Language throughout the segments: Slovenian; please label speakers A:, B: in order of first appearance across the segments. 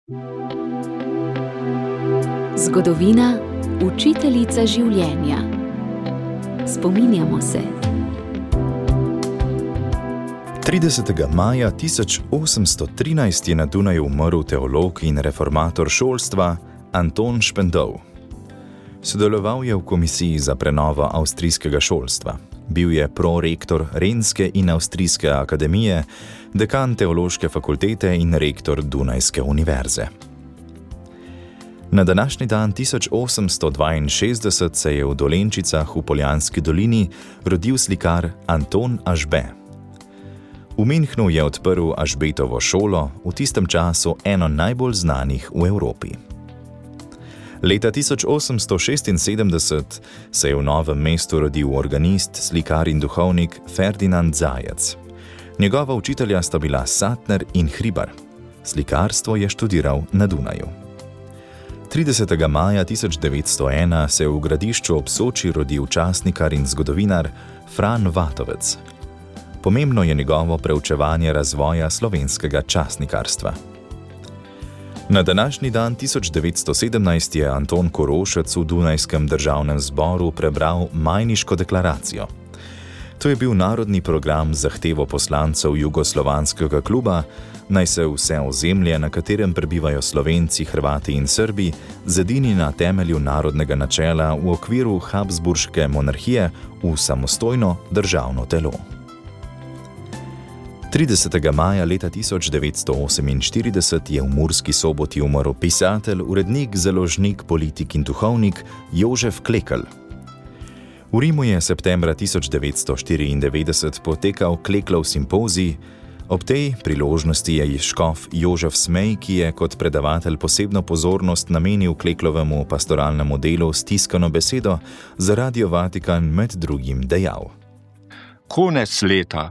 A: Zgodovina, učiteljica življenja. Spominjamo se.
B: 30. maja 1813 je na Dunaju umrl teolog in reformator šolstva Anton Špendov. Sodeloval je v komisiji za prenovo avstrijskega šolstva. Bil je prorektor Renske in Avstrijske akademije, dekan teološke fakultete in rektor Dunajske univerze. Na današnji dan 1862 se je v Dolenčicah v Poljanski dolini rodil slikar Anton Ažbe. V Münchnu je odprl Ažbetovo šolo, v tistem času eno najbolj znanih v Evropi. Leta 1876 se je v Novem mestu rodil organist, slikar in duhovnik Ferdinand Zajec. Njegova učitelja sta bila Sattner in Hribar. Slikarstvo je študiral na Dunaju. 30. maja 1901 se je v Gradišču ob Soči rodil časnikar in zgodovinar Fran Vatovec. Pomembno je njegovo preučevanje razvoja slovenskega časnikarstva. Na današnji dan 1917 je Anton Korošec v Dunajskem državnem zboru prebral Majniško deklaracijo. To je bil narodni program z zahtevo poslancev Jugoslovanskega kluba, naj se vse ozemlje, na katerem prebivajo Slovenci, Hrvati in Srbi, zedini na temelju narodnega načela v okviru Habsburške monarhije v samostojno državno telo. 30. maja leta 1948 je v Murski Soboti umrl pisatelj, urednik, založnik, politik in duhovnik Jožef Klekl. V Rimu je septembra 1994 potekal Kleklov simpozij. Ob tej priložnosti je škof Jožef Smej, ki je kot predavatelj posebno pozornost namenil Kleklovemu pastoralnemu delu s tiskano besedo, za Radio Vatikan med drugim dejal:
C: Konec leta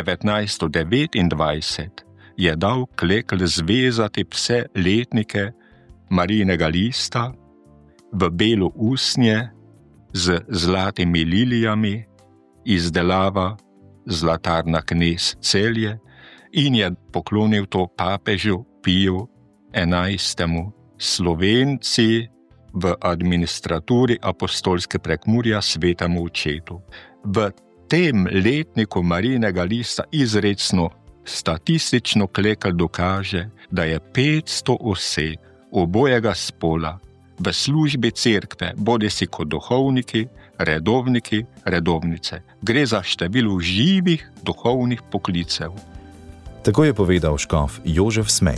C: 1929 je dal Klekl zvezati vse letnike Marijinega lista v belo usnje z zlatimi lilijami, izdelava Zlatarna Knez Celje, in je poklonil to papežu Piju XI. Slovenci v administraturi apostolske Prekmurja svetemu očetu. V tem letniku Marijinega lista izrecno statistično Klekl dokaže, da je 500 oseb obojega spola v službi cerkve, bodisi kot duhovniki, redovniki, redovnice. Gre za število živih duhovnih poklicev.
B: Tako je povedal škof Jožef Smej.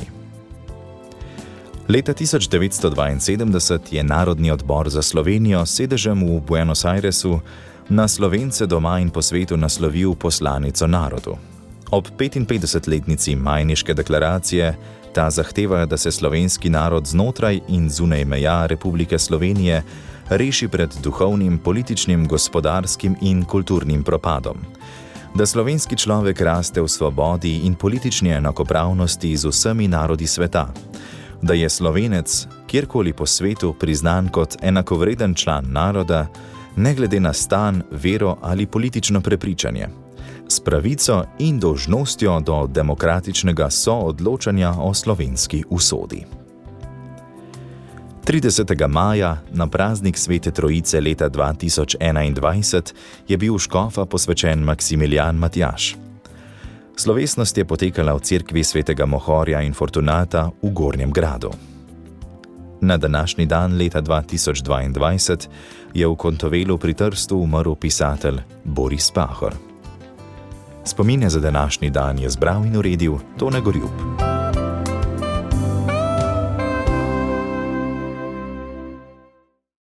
B: Leta 1972 je Narodni odbor za Slovenijo s sedežem v Buenos Airesu na Slovence doma in po svetu naslovil poslanico narodu. Ob 55-letnici Majniške deklaracije ta zahteva, da se slovenski narod znotraj in zunaj meja Republike Slovenije reši pred duhovnim, političnim, gospodarskim in kulturnim propadom. Da slovenski človek raste v svobodi in politični enakopravnosti z vsemi narodi sveta. Da je Slovenec kjerkoli po svetu priznan kot enakovreden član naroda, ne glede na stan, vero ali politično prepričanje, s pravico in dolžnostjo do demokratičnega soodločanja o slovenski usodi. 30. maja, na praznik Svete Trojice leta 2021, je bil škofa posvečen Maksimilijan Matjaž. Slovesnost je potekala v cerkvi svetega Mohorja in Fortunata v Gornjem Gradu. Na današnji dan leta 2022 je v Kontovelu pri Trstu umrl pisatelj Boris Pahor. Spomine za današnji dan je zbral in uredil Tone Gorjup.